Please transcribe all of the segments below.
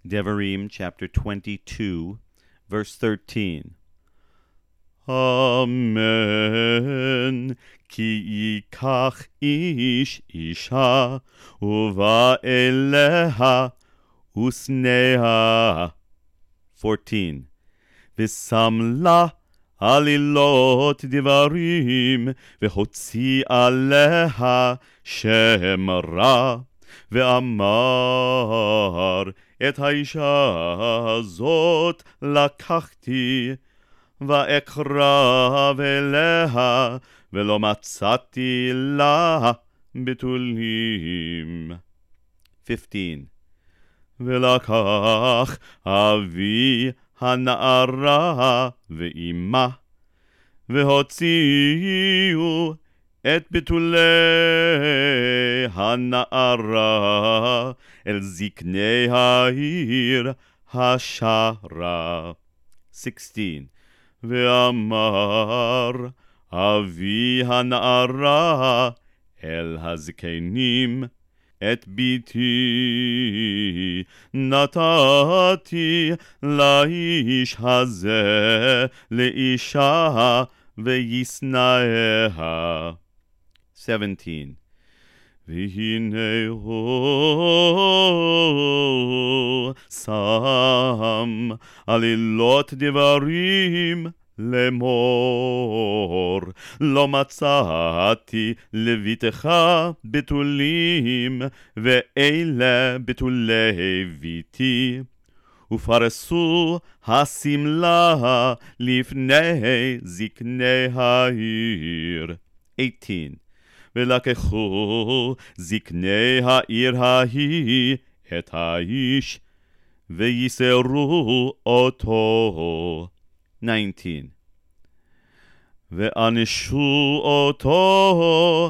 Devarim chapter 22, verse 13. Amen. Ki yikach ish isha uva eleha usneha. 14. V'sam la alilot divarim v'hotzi aleha shem ra ve'amar et haisha zot lakachti ואקרב אליה ולא מצאתי לה בתולים. 15. ולקח אבי הנערה ואימה והוציאו את בתולי הנערה אל זקני העיר השרה. 16. ואמר אבי הנערה אל הזקנים את ביתי נתתי לאיש הזה לאישה וישנאיה. 17. והנה הוא שם עלילות דברים לאמור לא מצאתי לביתך בתולים ואלה בתולי ביתי ופרסו השמלה לפני זקני העיר. 18. ולקחו זקני העיר ההיא את האיש ויסרו אותו. 19. ואנשו אותו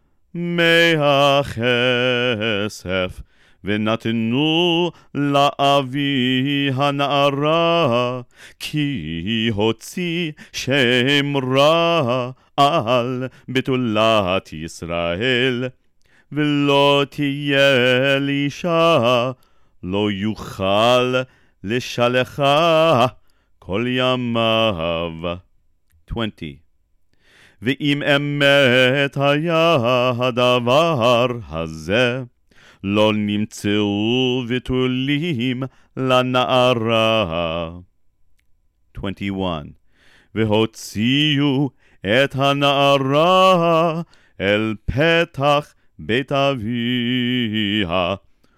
מהכסף ונתנו לאבי הנערה כי הוציא שם רע על בתולת ישראל ולא תהיה לאישה לא יוכל לשלחה כל ימיו. 20. ואם אמת היה הדבר הזה לא נמצאו בתולים לנערה. 21. והוציאו את הנערה אל פתח בית אביה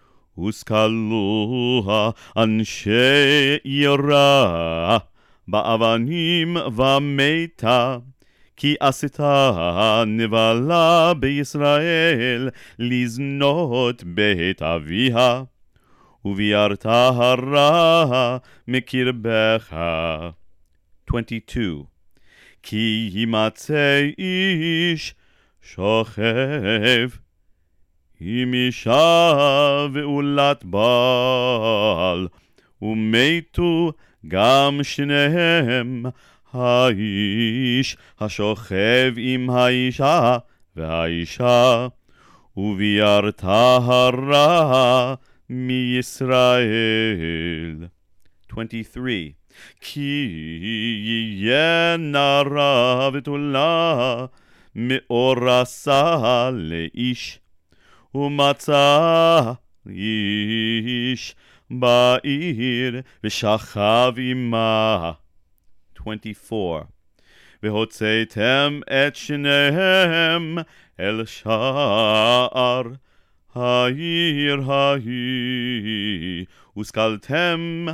וסקלוה אנשי עירה באבנים ומתה כי עשתה נבלה בישראל לזנות בית אביה וביארת הרע מקרבך. 22. כי ימצא איש שוכב עם אישה ועולת בעל ומתו גם שניהם האיש השוכב עם האישה והאישה וביארת הרע מישראל. 23. כי יהיה נערה בתולה מאורסה לאיש ומצא איש בעיר ושכב עמה. 24. והוצאתם את שניהם אל שער העיר ההיא וסקלתם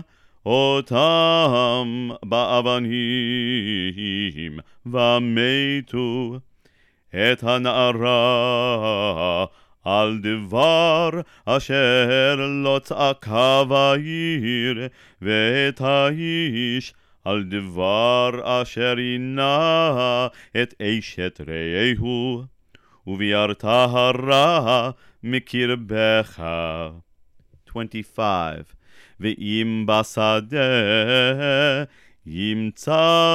אותם באבנים ומתו את הנערה על דבר אשר לא צעקה בעיר ואת האיש על דבר אשר עינה את אשת רעהו וביארת הרע מקרבך. 25. ואם בשדה ימצא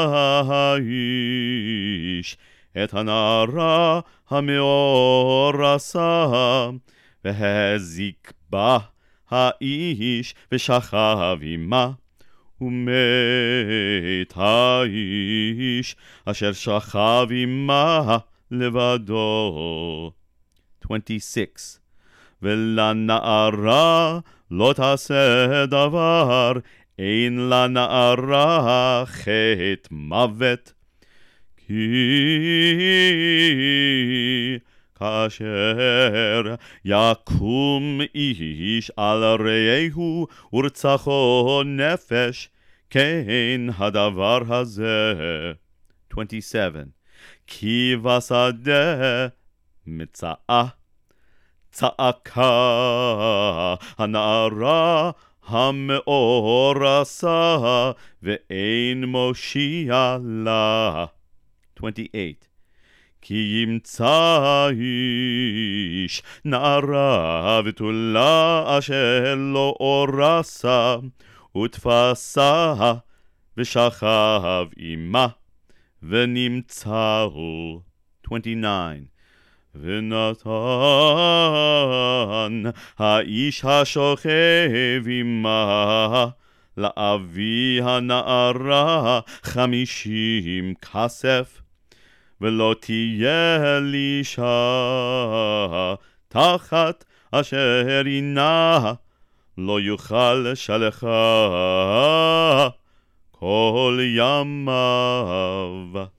האיש את הנערה המאורסה והזיק בה האיש ושכב עמה, ומת האיש אשר שכב עמה לבדו. 26. ולנערה לא תעשה דבר, אין לנערה חטא מוות, כי כאשר יקום איש על רעהו ורצחו נפש, כן הדבר הזה. 27. כי בשדה מצאה, צעקה הנערה המאורסה, ואין מושיע לה. 28. כי ימצא איש נערה בתולה אשר לא אורסה, ותפסה ושכב עמה, ונמצאו. 29. ונתן האיש השוכב עמה לאבי הנערה 50 כסף, ולא תהיה לאישה תחת אשר עינה, לא יוכל שלחה כל ימיו.